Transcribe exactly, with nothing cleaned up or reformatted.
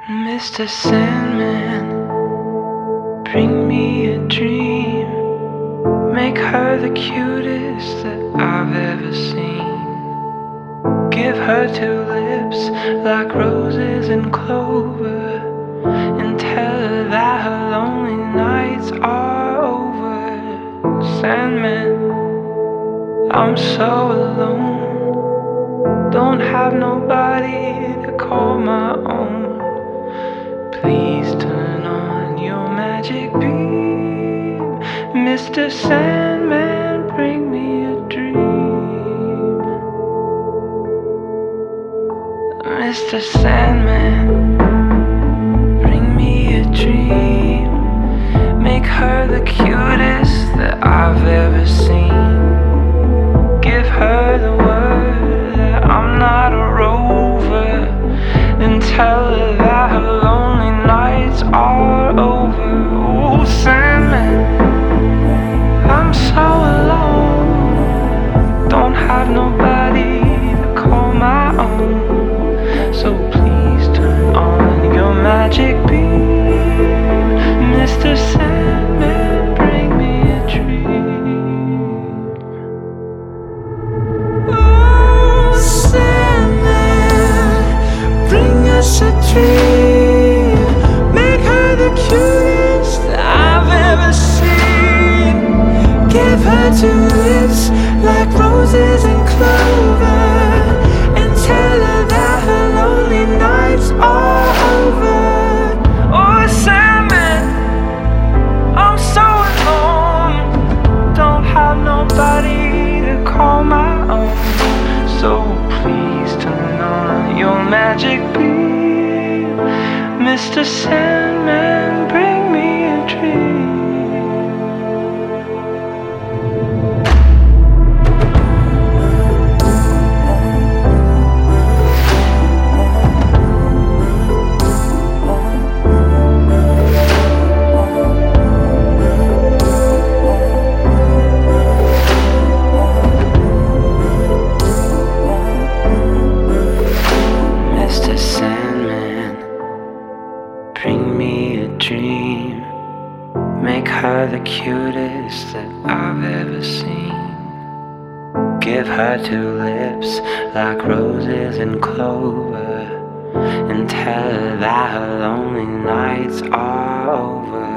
Mister Sandman, bring me a dream. Make her the cutest that I've ever seen. Give her two lips like roses and clover, and tell her that her lonely nights are over. Sandman, I'm so alone, don't have nobody to call my own. Please turn on your magic beam. Mister Sandman, bring me a dream. Mister Sandman, bring me a dream. Make her the cutest that I've ever seen. Give her the word that I'm not a rover, and tell her that her lonely nights are over. Oh, Sandman, I'm so alone, don't have nobody to call my own. So please turn on your magic beam. Mister Sandman, bring me a dream. Oh, Sandman, bring us a dream. Make her the cutest that I've ever seen. Give her two lips like roses and clover, and tell her that her lonely nights are over. Oh, Sandman, I'm so alone, don't have nobody to call my own. So please turn on your magic beam. Mister Sandman, bring me a dream. Mister Sandman, bring me a dream. Make her the cutest that I've ever seen. Give her two lips like roses and clover, and tell her that her lonely nights are over.